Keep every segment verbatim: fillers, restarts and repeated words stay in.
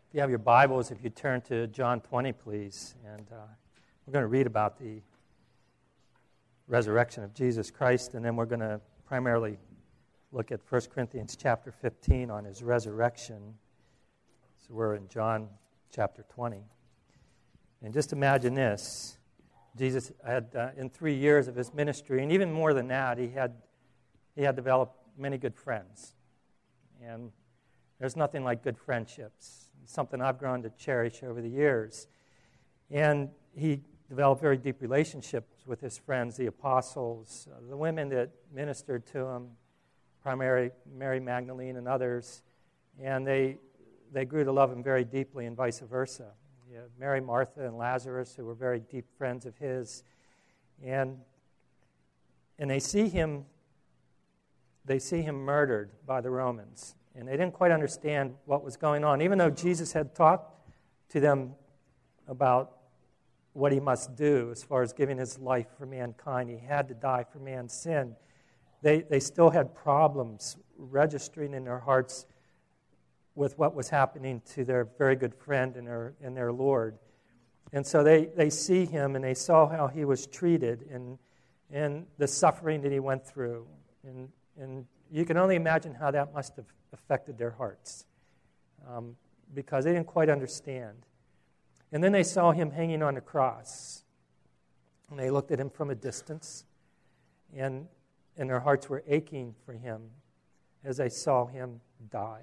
If you have your Bibles, if you turn to John twenty, please. And uh, we're going to read about the resurrection of Jesus Christ, and then we're going to primarily look at First Corinthians chapter fifteen on his resurrection. So we're in John chapter twenty. And just imagine this. Jesus had, uh, in three years of his ministry, and even more than that, he had he had developed many good friends. And there's nothing like good friendships. It's something I've grown to cherish over the years. And he developed very deep relationships with his friends, the apostles, uh, the women that ministered to him, primarily Mary Magdalene and others. And they they grew to love him very deeply, and vice versa. You know, Mary, Martha, and Lazarus, who were very deep friends of his. And and they see him they see him murdered by the Romans. And they didn't quite understand what was going on. Even though Jesus had talked to them about what he must do as far as giving his life for mankind, he had to die for man's sin, they, they still had problems registering in their hearts with what was happening to their very good friend and their, and their Lord. And so they, they see him, and they saw how he was treated and, and the suffering that he went through. And, and you can only imagine how that must have affected their hearts, um, because they didn't quite understand. And then they saw him hanging on a cross, and they looked at him from a distance, and, and their hearts were aching for him as they saw him die.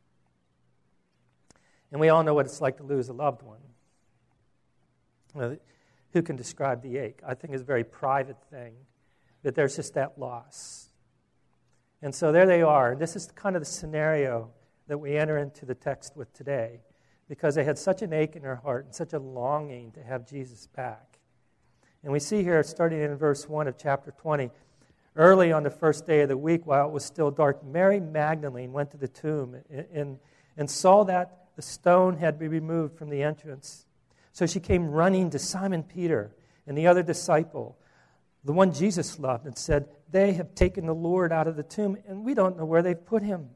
And we all know what it's like to lose a loved one. Uh, who can describe the ache? I think it's a very private thing, that there's just that loss. And so there they are. This is kind of the scenario that we enter into the text with today, because they had such an ache in their heart and such a longing to have Jesus back. And we see here, starting in verse one of chapter twenty, early on the first day of the week, while it was still dark, Mary Magdalene went to the tomb and, and, and saw that the stone had been removed from the entrance. So she came running to Simon Peter and the other disciple, the one Jesus loved, and said, "They have taken the Lord out of the tomb, and we don't know where they've put him."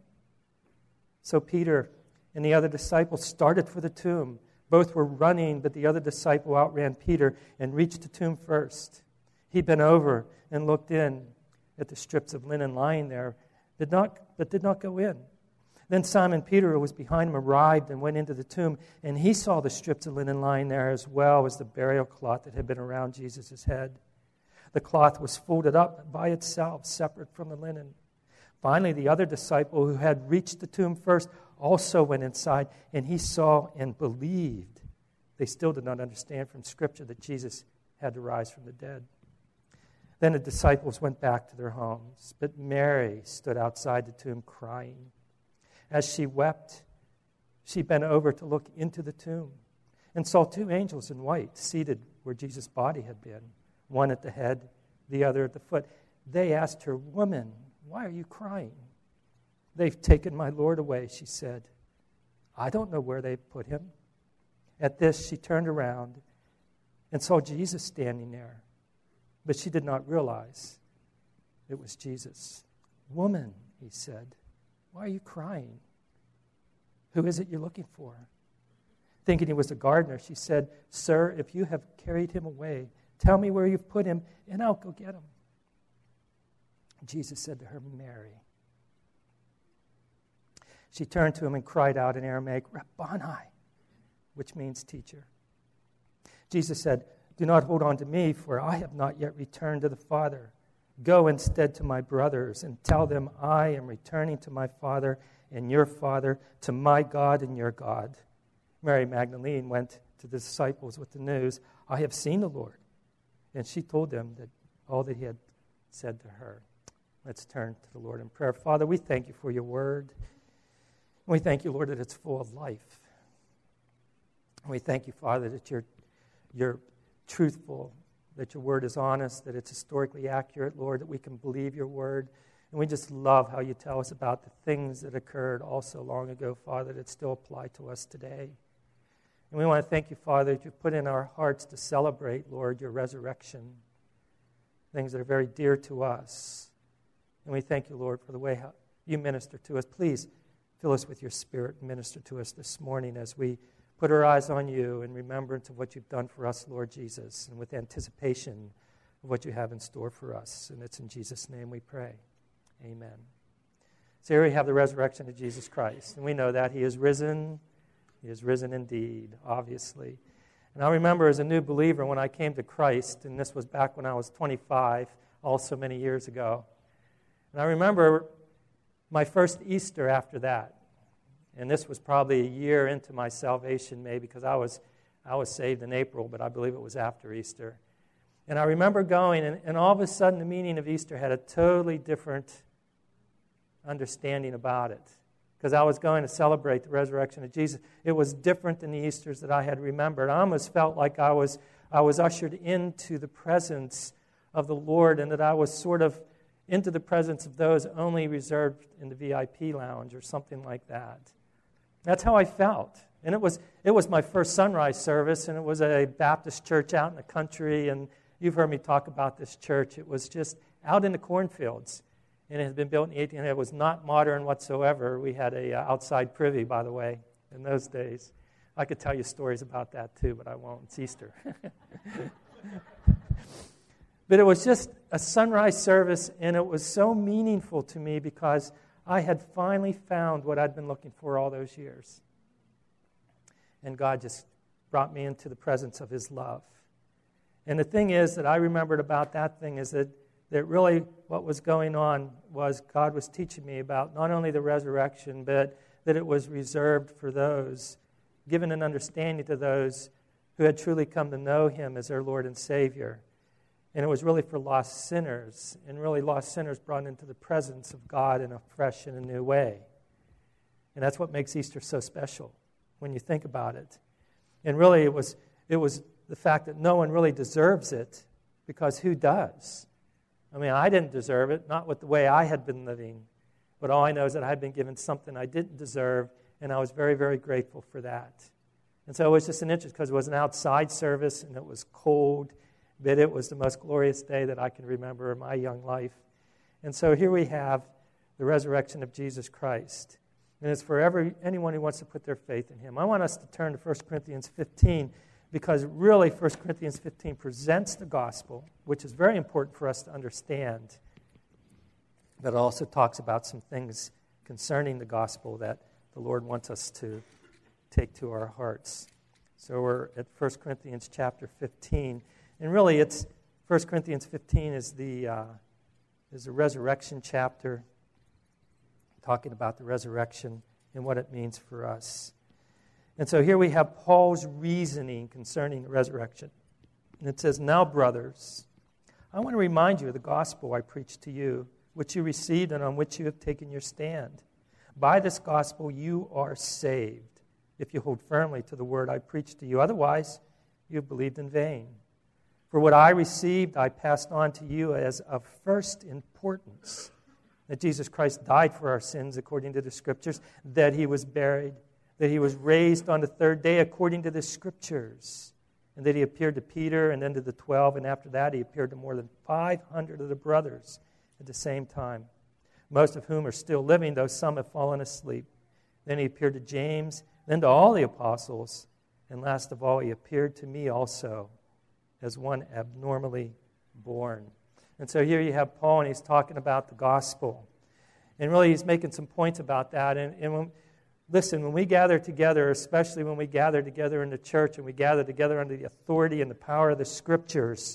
So Peter and the other disciple started for the tomb. Both were running, but the other disciple outran Peter and reached the tomb first. He bent over and looked in at the strips of linen lying there, did not, but did not go in. Then Simon Peter, who was behind him, arrived and went into the tomb, and he saw the strips of linen lying there, as well as the burial cloth that had been around Jesus' head. The cloth was folded up by itself, separate from the linen. Finally, the other disciple who had reached the tomb first also went inside, and he saw and believed. They still did not understand from Scripture that Jesus had to rise from the dead. Then the disciples went back to their homes, but Mary stood outside the tomb crying. As she wept, she bent over to look into the tomb and saw two angels in white seated where Jesus' body had been, one at the head, the other at the foot. They asked her, "Woman, why are you crying?" "They've taken my Lord away," she said. "I don't know where they've put him." At this, she turned around and saw Jesus standing there, but she did not realize it was Jesus. "Woman," he said, "why are you crying? Who is it you're looking for?" Thinking he was a gardener, she said, "Sir, if you have carried him away, tell me where you've put him, and I'll go get him." Jesus said to her, "Mary." She turned to him and cried out in Aramaic, "Rabboni," which means teacher. Jesus said, "Do not hold on to me, for I have not yet returned to the Father. Go instead to my brothers and tell them I am returning to my Father and your Father, to my God and your God." Mary Magdalene went to the disciples with the news, "I have seen the Lord." And she told them that all that he had said to her. Let's turn to the Lord in prayer. Father, we thank you for your word. We thank you, Lord, that it's full of life. We thank you, Father, that you're, you're truthful, that your word is honest, that it's historically accurate, Lord, that we can believe your word. And we just love how you tell us about the things that occurred also long ago, Father, that still apply to us today. And we want to thank you, Father, that you put in our hearts to celebrate, Lord, your resurrection, things that are very dear to us. And we thank you, Lord, for the way how you minister to us. Please fill us with your Spirit and minister to us this morning as we put our eyes on you in remembrance of what you've done for us, Lord Jesus, and with anticipation of what you have in store for us. And it's in Jesus' name we pray. Amen. So here we have the resurrection of Jesus Christ, and we know that He is risen. He is risen indeed, obviously. And I remember as a new believer when I came to Christ, and this was back when I was twenty-five, also many years ago. And I remember my first Easter after that. And this was probably a year into my salvation, maybe, because I was I was saved in April, but I believe it was after Easter. And I remember going, and, and all of a sudden the meaning of Easter had a totally different understanding about it. Because I was going to celebrate the resurrection of Jesus. It was different than the Easters that I had remembered. I almost felt like I was I was ushered into the presence of the Lord, and that I was sort of into the presence of those only reserved in the V I P lounge or something like that. That's how I felt. And it was it was my first sunrise service, and it was a Baptist church out in the country, and you've heard me talk about this church. It was just out in the cornfields. And it had been built in the eighteen hundreds. It was not modern whatsoever. We had a uh, outside privy, by the way, in those days. I could tell you stories about that too, but I won't. It's Easter. But it was just a sunrise service, and it was so meaningful to me because I had finally found what I'd been looking for all those years. And God just brought me into the presence of His love. And the thing is that I remembered about that thing is that that really what was going on was God was teaching me about not only the resurrection, but that it was reserved for those, given an understanding to those who had truly come to know Him as their Lord and Savior. And it was really for lost sinners, and really lost sinners brought into the presence of God in a fresh and a new way. And that's what makes Easter so special when you think about it. And really it was it was the fact that no one really deserves it, because who does? I mean, I didn't deserve it, not with the way I had been living. But all I know is that I had been given something I didn't deserve, and I was very, very grateful for that. And so it was just an interest because it was an outside service, and it was cold, but it was the most glorious day that I can remember in my young life. And so here we have the resurrection of Jesus Christ. And it's for every, anyone who wants to put their faith in Him. I want us to turn to First Corinthians fifteen, because really First Corinthians fifteen presents the gospel, which is very important for us to understand. But it also talks about some things concerning the gospel that the Lord wants us to take to our hearts. So we're at First Corinthians chapter fifteen. And really it's First Corinthians fifteen is the uh, is the resurrection chapter, talking about the resurrection and what it means for us. And so here we have Paul's reasoning concerning the resurrection. And it says, "Now, brothers, I want to remind you of the gospel I preached to you, which you received and on which you have taken your stand. By this gospel you are saved, if you hold firmly to the word I preached to you. Otherwise, you have believed in vain. For what I received, I passed on to you as of first importance, that Jesus Christ died for our sins according to the Scriptures, that He was buried, that He was raised on the third day according to the Scriptures, and that He appeared to Peter and then to the twelve, and after that He appeared to more than five hundred of the brothers at the same time, most of whom are still living, though some have fallen asleep. Then He appeared to James, then to all the apostles, and last of all He appeared to me also, as one abnormally born." And so here you have Paul, and he's talking about the gospel. And really he's making some points about that. And, and when, listen, when we gather together, especially when we gather together in the church and we gather together under the authority and the power of the Scriptures,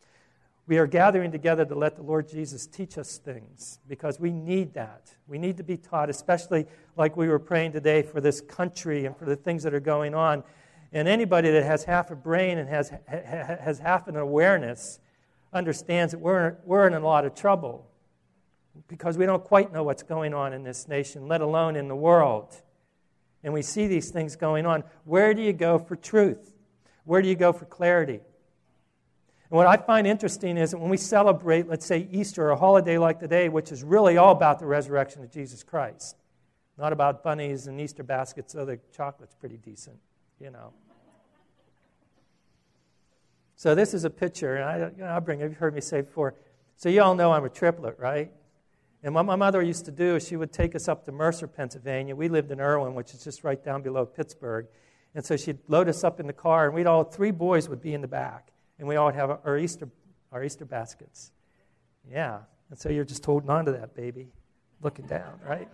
we are gathering together to let the Lord Jesus teach us things, because we need that. We need to be taught, especially like we were praying today for this country and for the things that are going on. And anybody that has half a brain and has has half an awareness understands that we're, we're in a lot of trouble, because we don't quite know what's going on in this nation, let alone in the world. And we see these things going on. Where do you go for truth? Where do you go for clarity? And what I find interesting is that when we celebrate, let's say, Easter, or a holiday like today, which is really all about the resurrection of Jesus Christ, not about bunnies and Easter baskets, though the chocolate's pretty decent, you know. So this is a picture, and I, you know, I bring, you've heard me say before, so you all know I'm a triplet, right? And what my mother used to do is she would take us up to Mercer, Pennsylvania. We lived in Irwin, which is just right down below Pittsburgh. And so she'd load us up in the car, and we'd all, three boys would be in the back. And we all would have our Easter, our Easter baskets. Yeah. And so you're just holding on to that baby, looking down, right?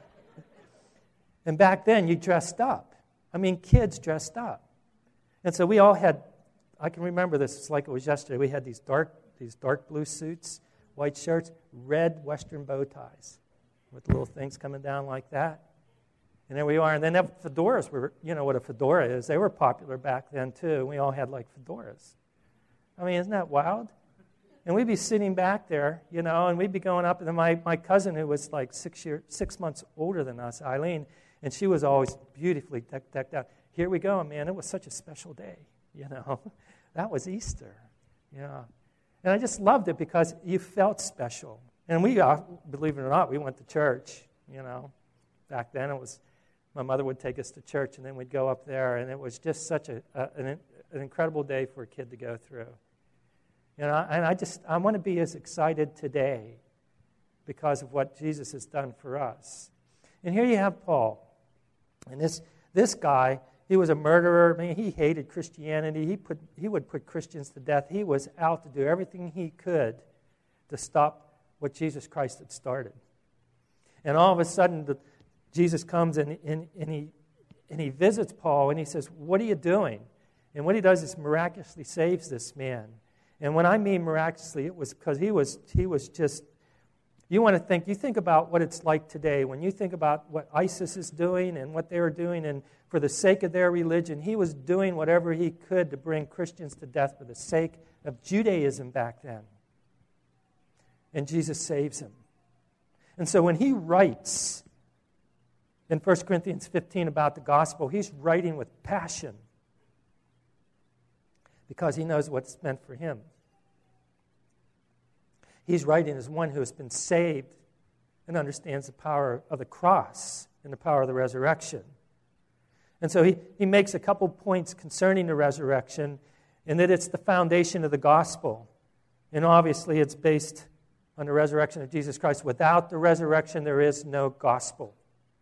And back then, you dressed up. I mean, kids dressed up. And so we all had, I can remember this, it's like it was yesterday. We had these dark, these dark blue suits, white shirts, red Western bow ties with little things coming down like that. And there we are. And then fedoras were, you know what a fedora is. They were popular back then, too. We all had, like, fedoras. I mean, isn't that wild? And we'd be sitting back there, you know, and we'd be going up. And then my, my cousin, who was, like, six year, six months older than us, Eileen, and she was always beautifully decked, decked out. Here we go, man. It was such a special day, you know. That was Easter, yeah. And I just loved it because you felt special. And we, uh, believe it or not, we went to church, you know. Back then it was, my mother would take us to church, and then we'd go up there, and it was just such a, a an, an incredible day for a kid to go through. You know, and I just, I want to be as excited today because of what Jesus has done for us. And here you have Paul. And this this guy, he was a murderer. I mean, he hated Christianity. He put he would put Christians to death. He was out to do everything he could to stop what Jesus Christ had started. And all of a sudden, the, Jesus comes and, and, and, he, and he visits Paul, and he says, what are you doing? And what he does is miraculously saves this man. And when I mean miraculously, it was because he was he was just, you want to think, you think about what it's like today. When you think about what ISIS is doing and what they were doing, and for the sake of their religion, he was doing whatever he could to bring Christians to death for the sake of Judaism back then. And Jesus saves him. And so when he writes in First Corinthians fifteen about the gospel, he's writing with passion because he knows what's meant for him. He's writing as one who has been saved and understands the power of the cross and the power of the resurrection. And so he, he makes a couple points concerning the resurrection, and that it's the foundation of the gospel. And obviously it's based on the resurrection of Jesus Christ. Without the resurrection, there is no gospel.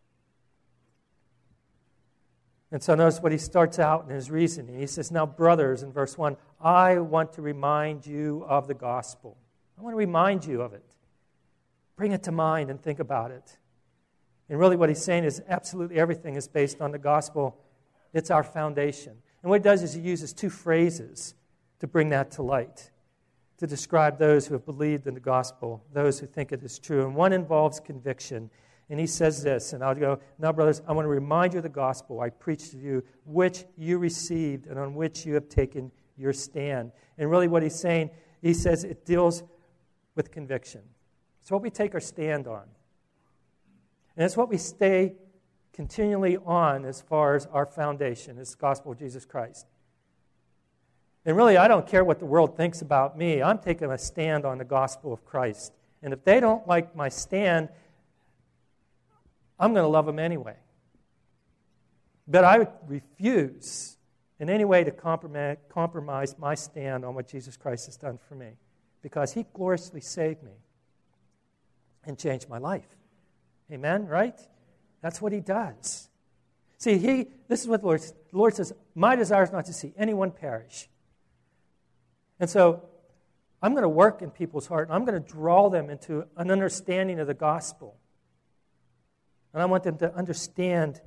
And so notice what he starts out in his reasoning. He says, now, brothers, in verse one, I want to remind you of the gospel. I want to remind you of it. Bring it to mind and think about it. And really what he's saying is absolutely everything is based on the gospel. It's our foundation. And what he does is he uses two phrases to bring that to light, to describe those who have believed in the gospel, those who think it is true. And one involves conviction. And he says this, and I'll go, now, brothers, I want to remind you of the gospel I preached to you, which you received and on which you have taken your stand. And really what he's saying, he says it deals with conviction. It's what we take our stand on. And it's what we stay continually on as far as our foundation, is the gospel of Jesus Christ. And really, I don't care what the world thinks about me. I'm taking a stand on the gospel of Christ. And if they don't like my stand, I'm going to love them anyway. But I refuse in any way to compromise my stand on what Jesus Christ has done for me, because he gloriously saved me and changed my life. Amen, right? That's what he does. See, he. This is what the Lord says. The Lord says, my desire is not to see anyone perish. And so I'm going to work in people's heart, and I'm going to draw them into an understanding of the gospel. And I want them to understand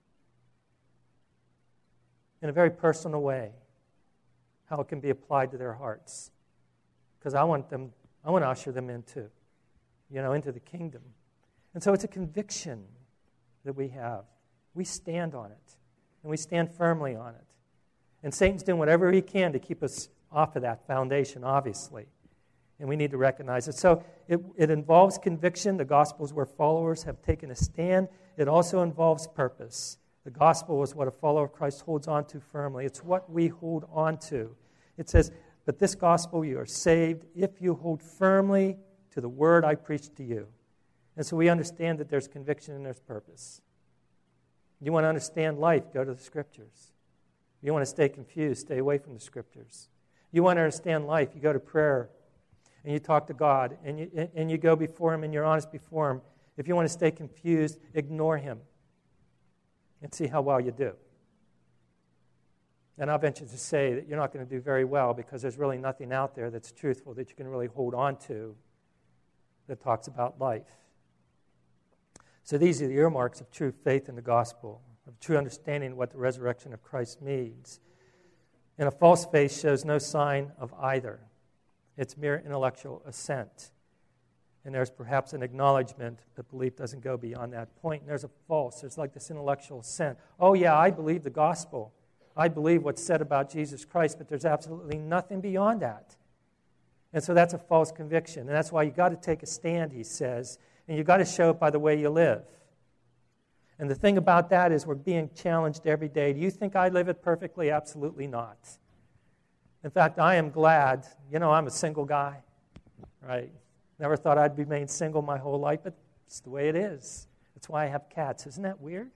in a very personal way how it can be applied to their hearts. Because I want them, I want to usher them into, you know, into the kingdom. And so it's a conviction that we have. We stand on it. And we stand firmly on it. And Satan's doing whatever he can to keep us off of that foundation, obviously. And we need to recognize it. So it, it involves conviction. The gospel is where followers have taken a stand. It also involves purpose. The gospel is what a follower of Christ holds on to firmly. It's what we hold on to. It says, but this gospel, you are saved if you hold firmly to the word I preached to you. And so we understand that there's conviction and there's purpose. You want to understand life, go to the Scriptures. You want to stay confused, stay away from the Scriptures. You want to understand life, you go to prayer, and you talk to God, and you, and you go before Him, and you're honest before Him, If you want to stay confused, ignore him and see how well you do. And I'll venture to say that you're not going to do very well because there's really nothing out there that's truthful that you can really hold on to that talks about life. So these are the earmarks of true faith in the gospel, of true understanding of what the resurrection of Christ means. And a false faith shows no sign of either. It's mere intellectual assent. And there's perhaps an acknowledgement that belief doesn't go beyond that point. And there's a false. There's like this intellectual assent. Oh, yeah, I believe the gospel. I believe what's said about Jesus Christ, but there's absolutely nothing beyond that. And so that's a false conviction. And that's why you've got to take a stand, he says, and you've got to show it by the way you live. And the thing about that is we're being challenged every day. Do you think I live it perfectly? Absolutely not. In fact, I am glad, you know, I'm a single guy, right? Never thought I'd remain single my whole life, but it's the way it is. That's why I have cats. Isn't that weird?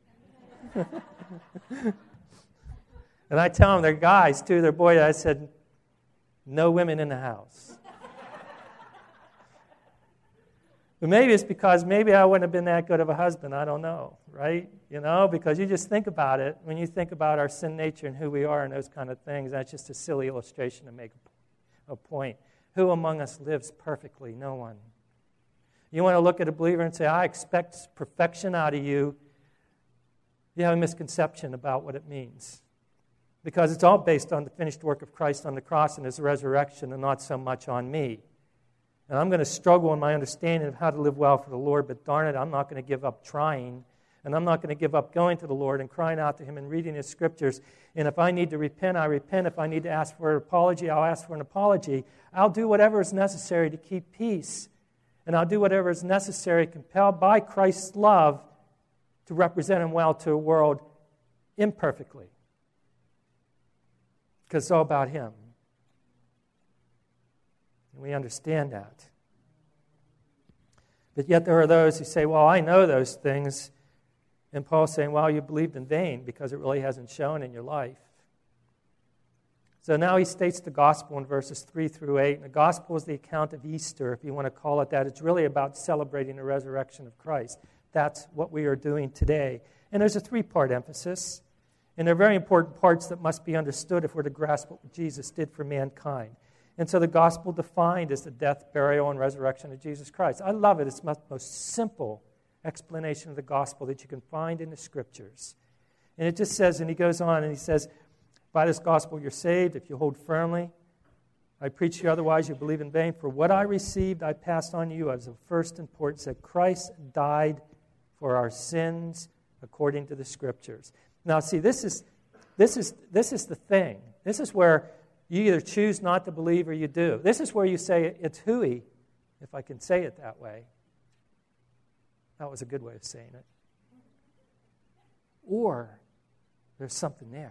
And I tell them, they're guys, too. They're boys. I said, no women in the house. But maybe it's because maybe I wouldn't have been that good of a husband. I don't know, right? You know, because you just think about it. When you think about our sin nature and who we are and those kind of things, that's just a silly illustration to make a point. Who among us lives perfectly? No one. You want to look at a believer and say, I expect perfection out of you. You have a misconception about what it means. Because it's all based on the finished work of Christ on the cross and his resurrection and not so much on me. And I'm going to struggle in my understanding of how to live well for the Lord, but darn it, I'm not going to give up trying. And I'm not going to give up going to the Lord and crying out to him and reading his scriptures. And if I need to repent, I repent. If I need to ask for an apology, I'll ask for an apology. I'll do whatever is necessary to keep peace. And I'll do whatever is necessary, compelled by Christ's love, to represent him well to a world imperfectly. Because it's all about him. And we understand that. But yet there are those who say, well, I know those things. And Paul's saying, well, you believed in vain because it really hasn't shown in your life. So now he states the gospel in verses three through eight. And the gospel is the account of Easter, if you want to call it that. It's really about celebrating the resurrection of Christ. That's what we are doing today. And there's a three-part emphasis. And they're very important parts that must be understood if we're to grasp what Jesus did for mankind. And so the gospel defined is the death, burial, and resurrection of Jesus Christ. I love it. It's the most simple explanation of the gospel that you can find in the scriptures. And it just says, and he goes on and he says, by this gospel you're saved if you hold firmly. I preach to you, otherwise you believe in vain. For what I received I passed on to you as of first importance, that Christ died for our sins according to the scriptures. Now see, this is this is this is the thing. This is where you either choose not to believe or you do. This is where you say it's hooey, if I can say it that way. That was a good way of saying it. Or there's something there.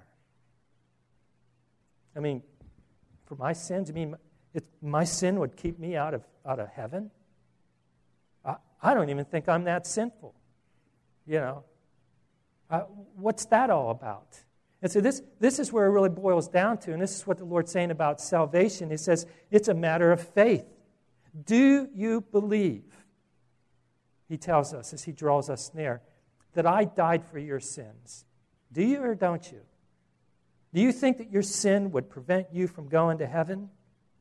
I mean, for my sins, I mean, it, my sin would keep me out of out of heaven. I, I don't even think I'm that sinful. You know, uh, what's that all about? And so this, this is where it really boils down to, and this is what the Lord's saying about salvation. He says, it's a matter of faith. Do you believe, he tells us as he draws us near, that I died for your sins? Do you or don't you? Do you think that your sin would prevent you from going to heaven?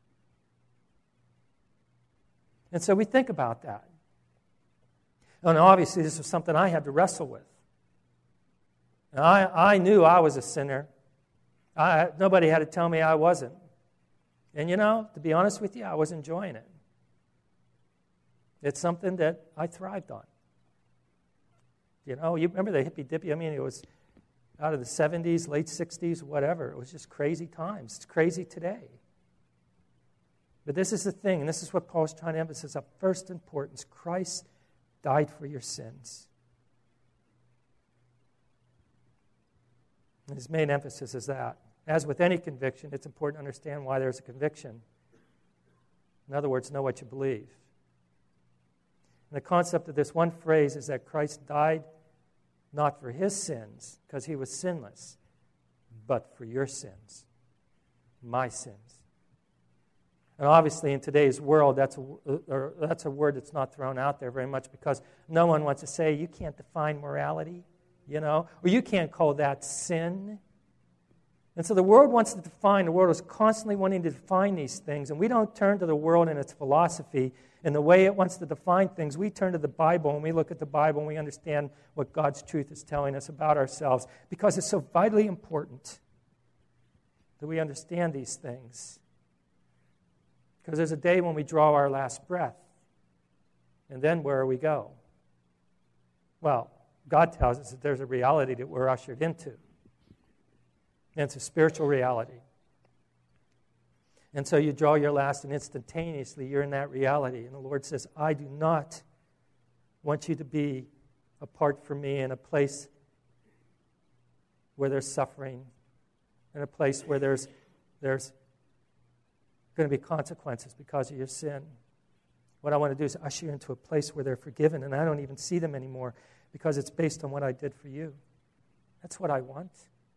And so we think about that. And obviously this was something I had to wrestle with. And I, I knew I was a sinner. I, nobody had to tell me I wasn't. And you know, to be honest with you, I was enjoying it. It's something that I thrived on. You know, you remember the hippy-dippy? I mean, it was out of the seventies, late sixties, whatever. It was just crazy times. It's crazy today. But this is the thing, and this is what Paul's trying to emphasize of first importance. Christ died for your sins. And his main emphasis is that. As with any conviction, it's important to understand why there's a conviction. In other words, know what you believe. And the concept of this one phrase is that Christ died not for his sins, because he was sinless, but for your sins, my sins. And obviously in today's world, that's a, or that's a word that's not thrown out there very much because no one wants to say, you can't define morality, you know, or you can't call that sin. And so the world wants to define, the world is constantly wanting to define these things, and we don't turn to the world and its philosophy and the way it wants to define things. We turn to the Bible, and we look at the Bible, and we understand what God's truth is telling us about ourselves because it's so vitally important that we understand these things. Because there's a day when we draw our last breath, and then where we go? Well, God tells us that there's a reality that we're ushered into. And it's a spiritual reality. And so you draw your last, and instantaneously you're in that reality. And the Lord says, I do not want you to be apart from me in a place where there's suffering, in a place where there's, there's going to be consequences because of your sin. What I want to do is usher you into a place where they're forgiven, and I don't even see them anymore because it's based on what I did for you. That's what I want.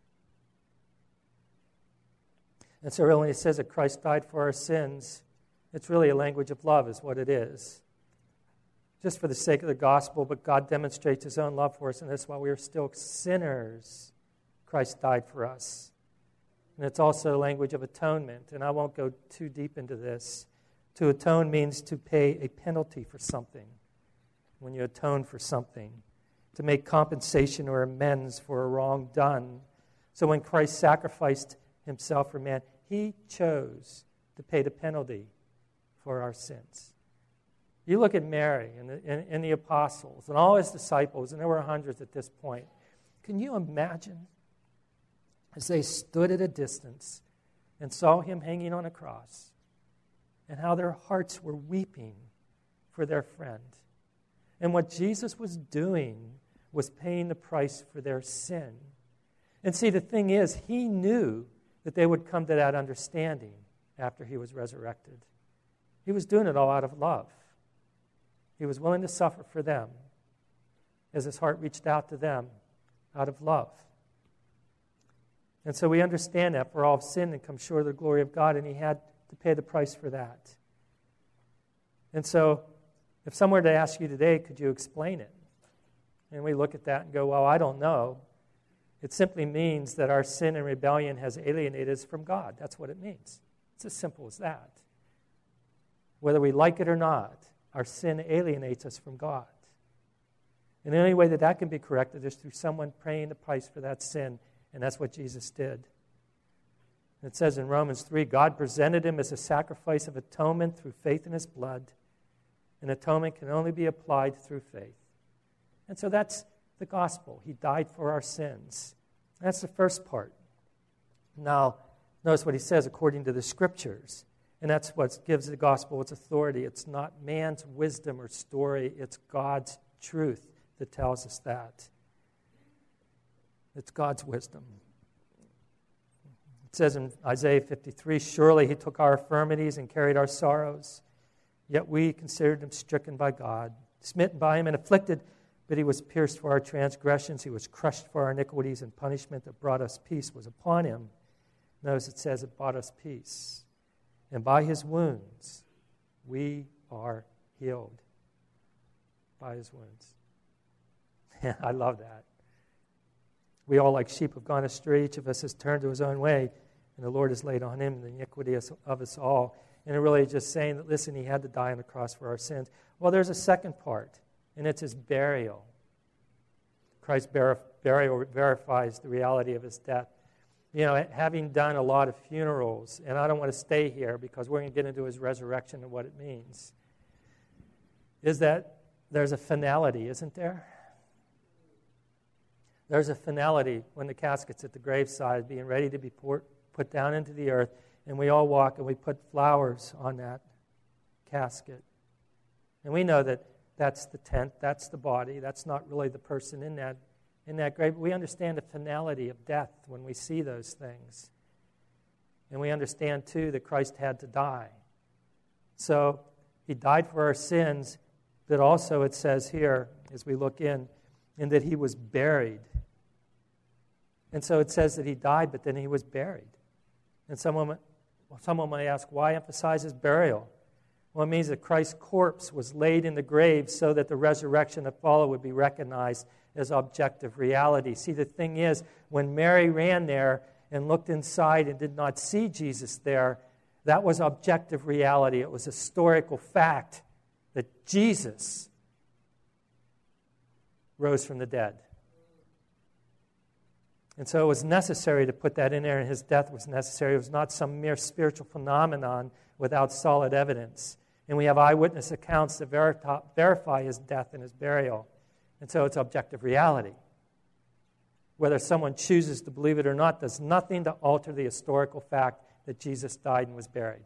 And so when it says that Christ died for our sins, it's really a language of love is what it is. Just for the sake of the gospel, but God demonstrates his own love for us, and that's why we are still sinners. Christ died for us. And it's also a language of atonement, and I won't go too deep into this. To atone means to pay a penalty for something. When you atone for something, to make compensation or amends for a wrong done. So when Christ sacrificed himself for man, he chose to pay the penalty for our sins. You look at Mary and the, and, and the apostles and all his disciples, and there were hundreds at this point. Can you imagine as they stood at a distance and saw him hanging on a cross and how their hearts were weeping for their friend? And what Jesus was doing was paying the price for their sin. And see, the thing is, he knew that they would come to that understanding after he was resurrected. He was doing it all out of love. He was willing to suffer for them as his heart reached out to them out of love. And so we understand that for all have sinned and come short of the glory of God, and he had to pay the price for that. And so if someone were to ask you today, could you explain it? And we look at that and go, well, I don't know. It simply means that our sin and rebellion has alienated us from God. That's what it means. It's as simple as that. Whether we like it or not, our sin alienates us from God. And the only way that that can be corrected is through someone paying the price for that sin, and that's what Jesus did. It says in Romans three, God presented him as a sacrifice of atonement through faith in his blood, and atonement can only be applied through faith. And so that's the gospel. He died for our sins. That's the first part. Now, notice what he says according to the scriptures. And that's what gives the gospel its authority. It's not man's wisdom or story. It's God's truth that tells us that. It's God's wisdom. It says in Isaiah fifty-three, surely he took our infirmities and carried our sorrows. Yet we considered him stricken by God, smitten by him and afflicted. But he was pierced for our transgressions. He was crushed for our iniquities, and punishment that brought us peace was upon him. Notice it says it brought us peace. And by his wounds, we are healed. By his wounds. I love that. We all like sheep have gone astray. Each of us has turned to his own way, and the Lord has laid on him the iniquity of us all. And it really is just saying that, listen, he had to die on the cross for our sins. Well, there's a second part. And it's his burial. Christ's burial verifies the reality of his death. You know, having done a lot of funerals, and I don't want to stay here because we're going to get into his resurrection and what it means, is that there's a finality, isn't there? There's a finality when the casket's at the graveside being ready to be put down into the earth, and we all walk and we put flowers on that casket. And we know that that's the tent, that's the body, that's not really the person in that in that grave. We understand the finality of death when we see those things. And we understand, too, that Christ had to die. So he died for our sins, but also it says here, as we look in, in that he was buried. And so it says that he died, but then he was buried. And someone someone may ask, why emphasize his burial? Well, it means that Christ's corpse was laid in the grave so that the resurrection that followed would be recognized as objective reality. See, the thing is, when Mary ran there and looked inside and did not see Jesus there, that was objective reality. It was historical fact that Jesus rose from the dead. And so it was necessary to put that in there, and his death was necessary. It was not some mere spiritual phenomenon without solid evidence. And we have eyewitness accounts that verita- verify his death and his burial. And so it's objective reality. Whether someone chooses to believe it or not does nothing to alter the historical fact that Jesus died and was buried.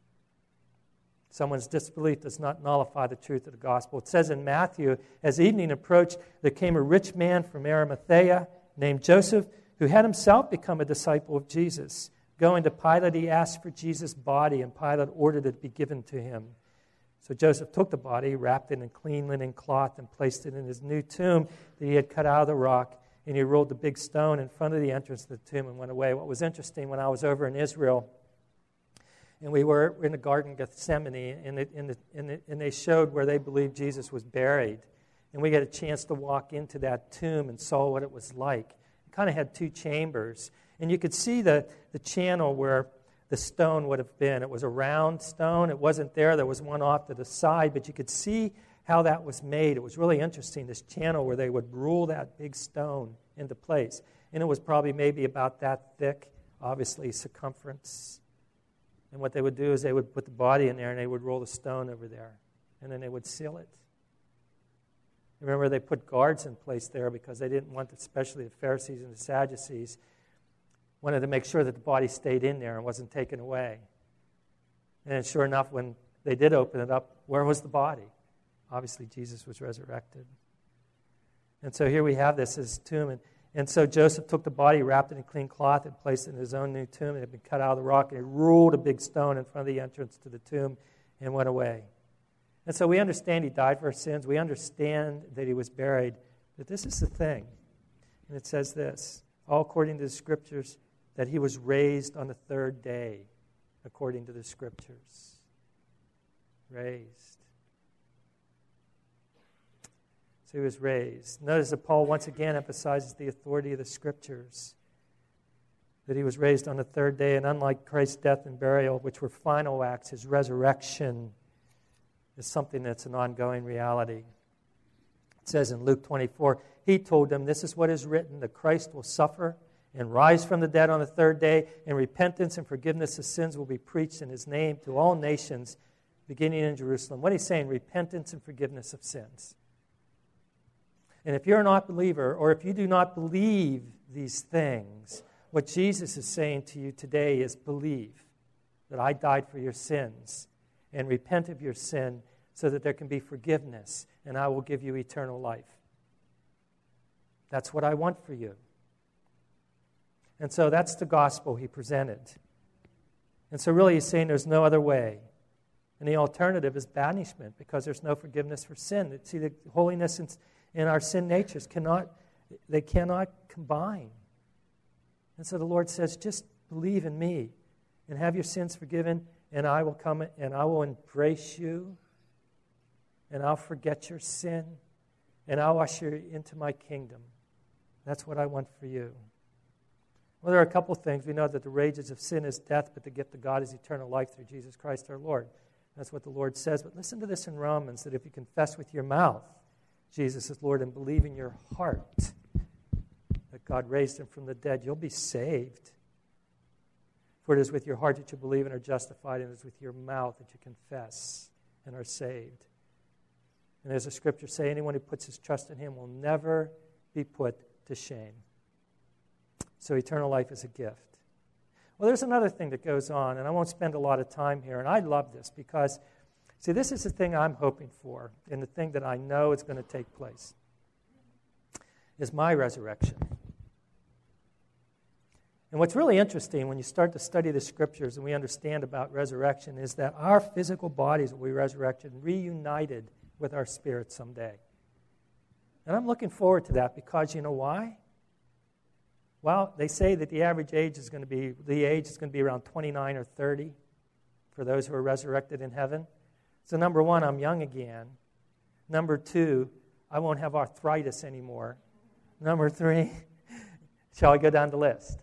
Someone's disbelief does not nullify the truth of the gospel. It says in Matthew, as evening approached, there came a rich man from Arimathea named Joseph, who had himself become a disciple of Jesus. Going to Pilate, he asked for Jesus' body, and Pilate ordered it to be given to him. So Joseph took the body, wrapped it in clean linen cloth, and placed it in his new tomb that he had cut out of the rock, and he rolled the big stone in front of the entrance of the tomb and went away. What was interesting, when I was over in Israel, and we were in the Garden of Gethsemane, and, it, and, the, and, the, and they showed where they believed Jesus was buried. And we got a chance to walk into that tomb and saw what it was like. It kind of had two chambers. And you could see the, the channel where the stone would have been. It was a round stone. It wasn't there. There was one off to the side. But you could see how that was made. It was really interesting, this channel where they would rule that big stone into place. And it was probably maybe about that thick, obviously circumference. And what they would do is they would put the body in there and they would roll the stone over there. And then they would seal it. Remember, they put guards in place there because they didn't want, especially the Pharisees and the Sadducees, wanted to make sure that the body stayed in there and wasn't taken away. And sure enough, when they did open it up, where was the body? Obviously, Jesus was resurrected. And so here we have this, his tomb. And, and so Joseph took the body, wrapped it in clean cloth, and placed it in his own new tomb. It had been cut out of the rock, and he rolled a big stone in front of the entrance to the tomb and went away. And so we understand he died for our sins. We understand that he was buried. But this is the thing. And it says this, all according to the Scriptures, that he was raised on the third day, according to the Scriptures. Raised. So he was raised. Notice that Paul once again emphasizes the authority of the Scriptures. That he was raised on the third day, and unlike Christ's death and burial, which were final acts, his resurrection is something that's an ongoing reality. It says in Luke twenty-four, he told them, this is what is written, that Christ will suffer and rise from the dead on the third day, and repentance and forgiveness of sins will be preached in his name to all nations, beginning in Jerusalem. What he's saying, repentance and forgiveness of sins. And if you're an unbeliever, or if you do not believe these things, what Jesus is saying to you today is believe that I died for your sins, and repent of your sin so that there can be forgiveness, and I will give you eternal life. That's what I want for you. And so that's the gospel he presented. And so really he's saying there's no other way. And the alternative is banishment, because there's no forgiveness for sin. See, the holiness and our sin natures cannot, they cannot combine. And so the Lord says, just believe in me and have your sins forgiven, and I will come and I will embrace you, and I'll forget your sin, and I'll usher you into my kingdom. That's what I want for you. Well, there are a couple things. We know that the wages of sin is death, but the gift of God is eternal life through Jesus Christ our Lord. That's what the Lord says. But listen to this in Romans, that if you confess with your mouth Jesus is Lord and believe in your heart that God raised him from the dead, you'll be saved. For it is with your heart that you believe and are justified, and it is with your mouth that you confess and are saved. And as the Scriptures say, anyone who puts his trust in him will never be put to shame. So eternal life is a gift. Well, there's another thing that goes on, and I won't spend a lot of time here, and I love this because, see, this is the thing I'm hoping for, and the thing that I know is going to take place, is my resurrection. And what's really interesting when you start to study the Scriptures and we understand about resurrection is that our physical bodies will be resurrected and reunited with our spirit someday. And I'm looking forward to that because you know why? Well, they say that the average age is going to be, the age is going to be around twenty-nine or thirty for those who are resurrected in heaven. So number one, I'm young again. Number two, I won't have arthritis anymore. Number three, shall I go down the list?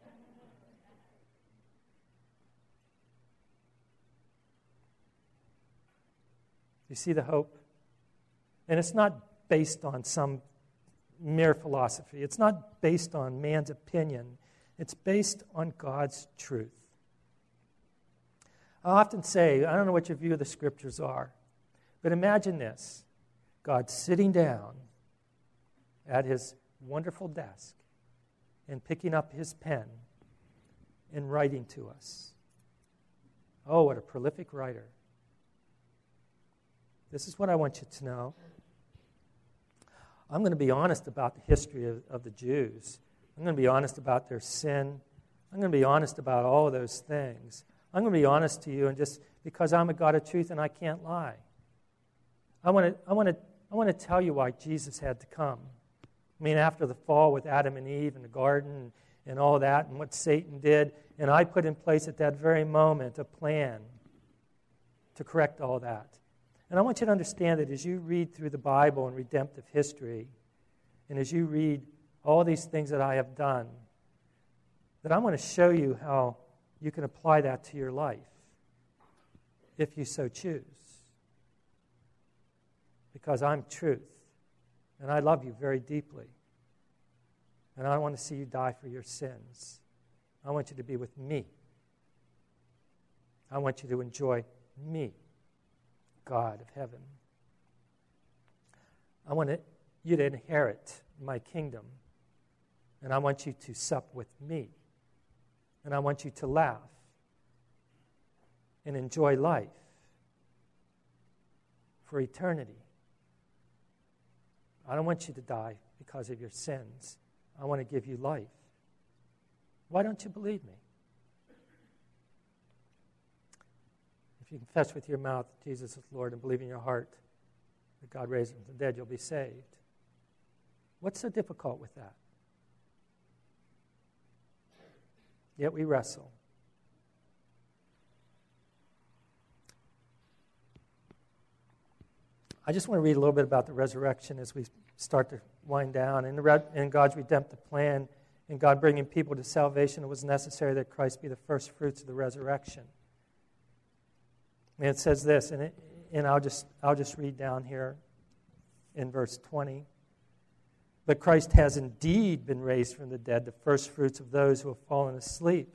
You see the hope? And it's not based on some mere philosophy. It's not based on man's opinion. It's based on God's truth. I often say, I don't know what your view of the Scriptures are, but imagine this. God sitting down at his wonderful desk and picking up his pen and writing to us. Oh, what a prolific writer. This is what I want you to know. I'm going to be honest about the history of, of the Jews. I'm going to be honest about their sin. I'm going to be honest about all of those things. I'm going to be honest to you, and just because I'm a God of truth and I can't lie. I want to, I want to, I want to tell you why Jesus had to come. I mean, after the fall with Adam and Eve in the garden and all that, and what Satan did, and I put in place at that very moment a plan to correct all that. And I want you to understand that as you read through the Bible and redemptive history, and as you read all these things that I have done, that I'm going to show you how you can apply that to your life, if you so choose. Because I'm truth, and I love you very deeply. And I want to see you die for your sins. I want you to be with me. I want you to enjoy me, God of heaven. I want you to inherit my kingdom, and I want you to sup with me, and I want you to laugh and enjoy life for eternity. I don't want you to die because of your sins. I want to give you life. Why don't you believe me? If you confess with your mouth that Jesus is Lord and believe in your heart that God raised him from the dead, you'll be saved. What's so difficult with that? Yet we wrestle. I just want to read a little bit about the resurrection as we start to wind down. In, the re- in God's redemptive plan, in God bringing people to salvation, it was necessary that Christ be the first fruits of the resurrection. And it says this, and, it, and I'll just I'll just read down here in verse twenty. But Christ has indeed been raised from the dead, the first fruits of those who have fallen asleep.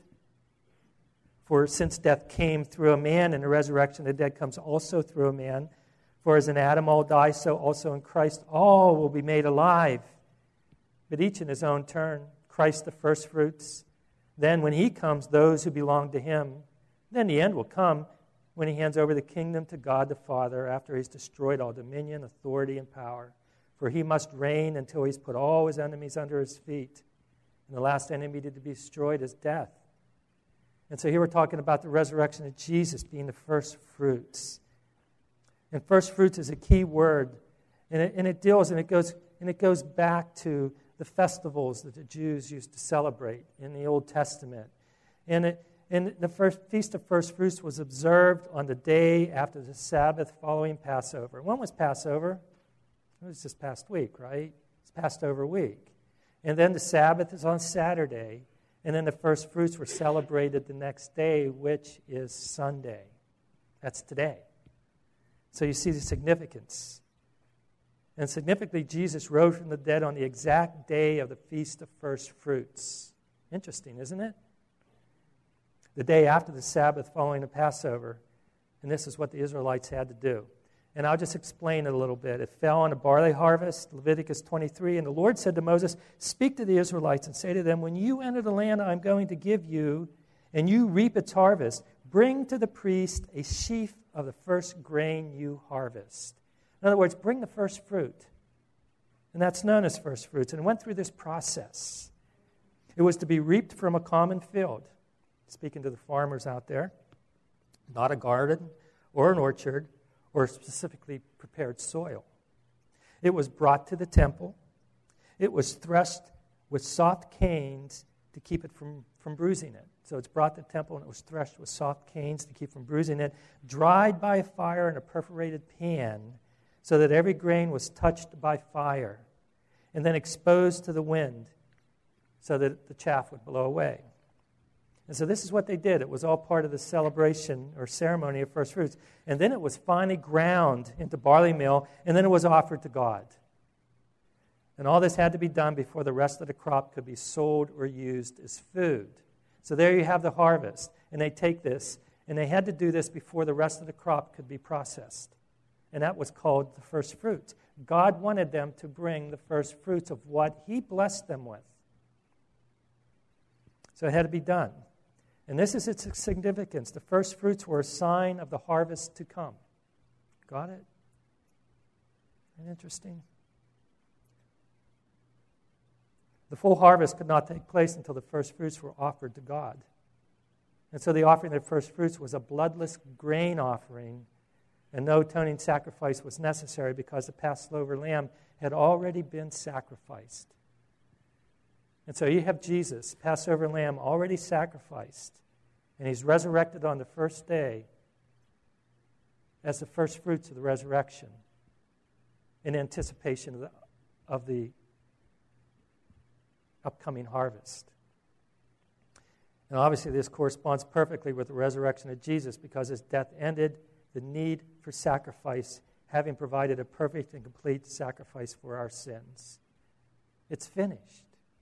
For since death came through a man, and the resurrection of the dead comes also through a man, for as in Adam all die, so also in Christ all will be made alive, but each in his own turn. Christ the first fruits. Then when he comes, those who belong to him. Then the end will come when he hands over the kingdom to God the Father after he's destroyed all dominion, authority, and power. For he must reign until he's put all his enemies under his feet. And the last enemy to be destroyed is death. And so here we're talking about the resurrection of Jesus being the first fruits. And first fruits is a key word. And it, and it deals and it goes and it goes back to the festivals that the Jews used to celebrate in the Old Testament. And, it, and the first Feast of First Fruits was observed on the day after the Sabbath following Passover. When was Passover? It was this past week, right? It's Passover week. And then the Sabbath is on Saturday. And then the first fruits were celebrated the next day, which is Sunday. That's today. So you see the significance. And significantly, Jesus rose from the dead on the exact day of the Feast of First Fruits. Interesting, isn't it? The day after the Sabbath following the Passover. And this is what the Israelites had to do. And I'll just explain it a little bit. It fell on a barley harvest, Leviticus twenty-three. And the Lord said to Moses, "Speak to the Israelites and say to them, when you enter the land I'm going to give you, and you reap its harvest, bring to the priest a sheaf of the first grain you harvest." In other words, bring the first fruit. And that's known as first fruits. And it went through this process. It was to be reaped from a common field. Speaking to the farmers out there, not a garden or an orchard or specifically prepared soil. It was brought to the temple. It was threshed with soft canes to keep it from, from bruising it. So it's brought to the temple and it was threshed with soft canes to keep from bruising it, dried by fire in a perforated pan, so that every grain was touched by fire, and then exposed to the wind, so that the chaff would blow away. And so this is what they did. It was all part of the celebration or ceremony of first fruits. And then it was finally ground into barley meal, and then it was offered to God. And all this had to be done before the rest of the crop could be sold or used as food. So there you have the harvest. And they take this, and they had to do this before the rest of the crop could be processed. And that was called the first fruits. God wanted them to bring the first fruits of what He blessed them with. So it had to be done. And this is its significance. The first fruits were a sign of the harvest to come. Got it? Interesting. The full harvest could not take place until the first fruits were offered to God. And so the offering of the first fruits was a bloodless grain offering, and no atoning sacrifice was necessary because the Passover lamb had already been sacrificed. And so you have Jesus, Passover lamb, already sacrificed, and He's resurrected on the first day as the first fruits of the resurrection in anticipation of the, of the upcoming harvest. And obviously this corresponds perfectly with the resurrection of Jesus because His death ended the need for sacrifice, having provided a perfect and complete sacrifice for our sins. It's finished.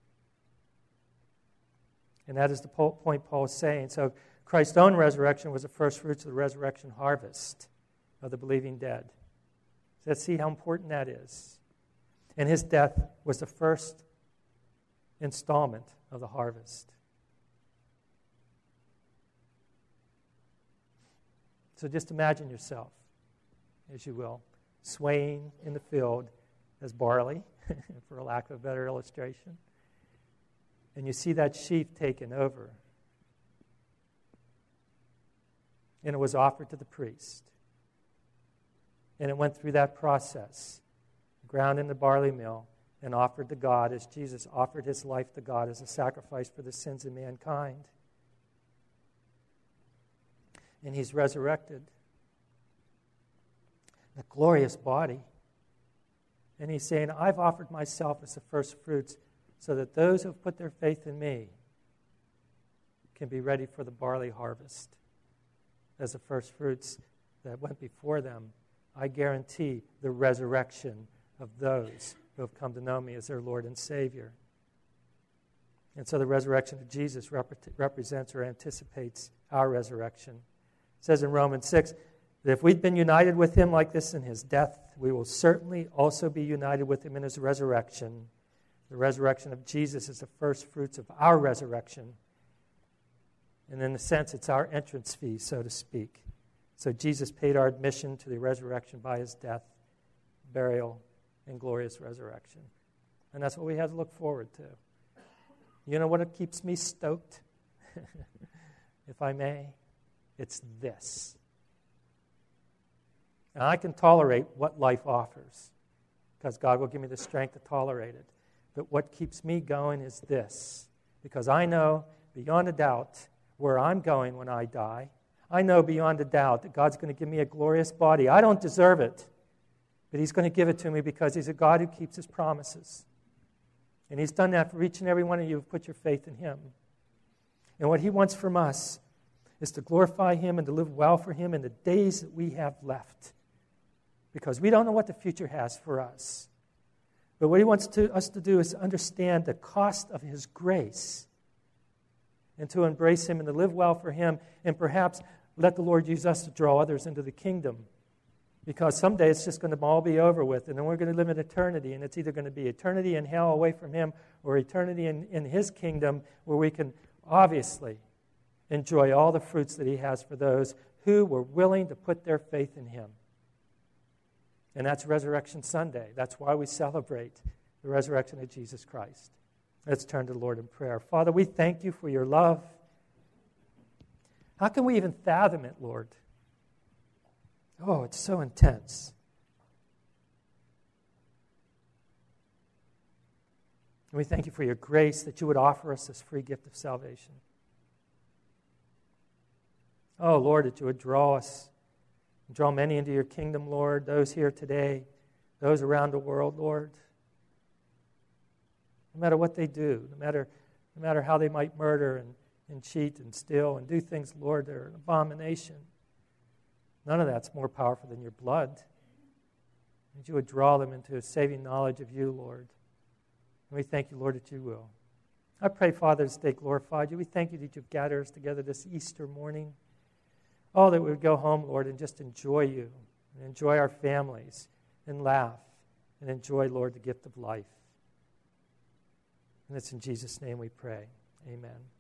And that is the point Paul is saying. So Christ's own resurrection was the first fruits of the resurrection harvest of the believing dead. So let's see how important that is. And His death was the first installment of the harvest. So just imagine yourself, as you will, swaying in the field as barley, for a lack of a better illustration. And you see that sheaf taken over. And it was offered to the priest. And it went through that process, ground in the barley mill, and offered to God as Jesus offered His life to God as a sacrifice for the sins of mankind. And He's resurrected. A glorious body. And He's saying, I've offered myself as the first fruits so that those who have put their faith in Me can be ready for the barley harvest. As the first fruits that went before them, I guarantee the resurrection of those who have come to know Me as their Lord and Savior. And so the resurrection of Jesus rep- represents or anticipates our resurrection. It says in Romans six that if we've been united with Him like this in His death, we will certainly also be united with Him in His resurrection. The resurrection of Jesus is the first fruits of our resurrection. And in a sense, it's our entrance fee, so to speak. So Jesus paid our admission to the resurrection by His death, burial, and glorious resurrection. And that's what we have to look forward to. You know what keeps me stoked? If I may? It's this. And I can tolerate what life offers because God will give me the strength to tolerate it. But what keeps me going is this. Because I know beyond a doubt where I'm going when I die. I know beyond a doubt that God's going to give me a glorious body. I don't deserve it. But He's going to give it to me because He's a God who keeps His promises. And He's done that for each and every one of you who've put your faith in Him. And what He wants from us is to glorify Him and to live well for Him in the days that we have left. Because we don't know what the future has for us. But what He wants to, us to do is to understand the cost of His grace and to embrace Him and to live well for Him and perhaps let the Lord use us to draw others into the kingdom. Because someday it's just going to all be over with, and then we're going to live in eternity, and it's either going to be eternity in hell away from Him or eternity in, in His kingdom where we can obviously enjoy all the fruits that He has for those who were willing to put their faith in Him. And that's Resurrection Sunday. That's why we celebrate the resurrection of Jesus Christ. Let's turn to the Lord in prayer. Father, we thank You for Your love. How can we even fathom it, Lord? Oh, it's so intense. And we thank you for your grace that you would offer us this free gift of salvation. Oh, Lord, that you would draw us, draw many into your kingdom, Lord, those here today, those around the world, Lord. No matter what they do, no matter, no matter how they might murder and, and cheat and steal and do things, Lord, that are an abomination. None of that's more powerful than your blood. That you would draw them into a saving knowledge of you, Lord. And we thank you, Lord, that you will. I pray, Father, this day glorified you. We thank you that you've gathered us together this Easter morning. Oh, that we would go home, Lord, and just enjoy you, and enjoy our families, and laugh, and enjoy, Lord, the gift of life. And it's in Jesus' name we pray. Amen.